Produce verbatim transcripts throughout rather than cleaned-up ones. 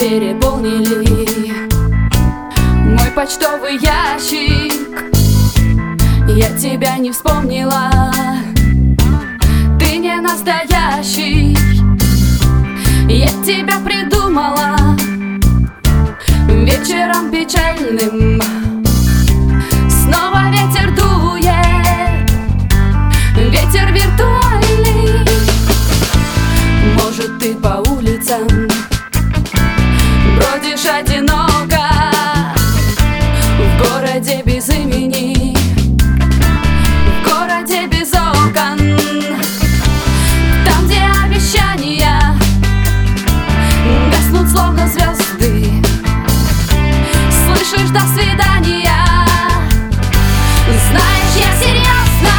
переполнили мой почтовый ящик. Я тебя не вспомнила, ты не настоящий. Я тебя придумала вечером печальным. Снова ветер дует, ветер виртуальный. Может, ты по улицам бродишь одиноко в городе без имени, в городе без окон, там, где обещания гаснут словно звезды. Слышишь, до свидания. Знаешь, я серьезно,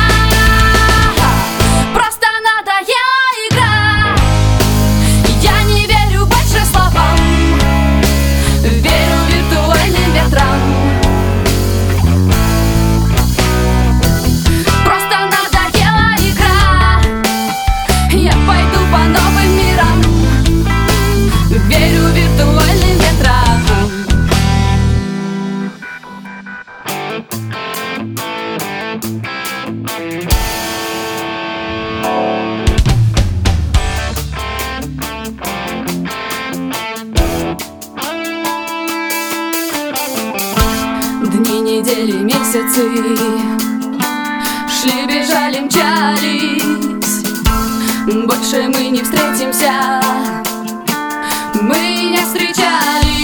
просто надоела игра. Я не верю больше словам, верю виртуальным ветрам. Просто надоела игра, я пойду по новым мирам, верю виртуальным ветрам. Дни, недели, месяцы шли, бежали, мчались. Больше мы не встретимся, мы не встречались.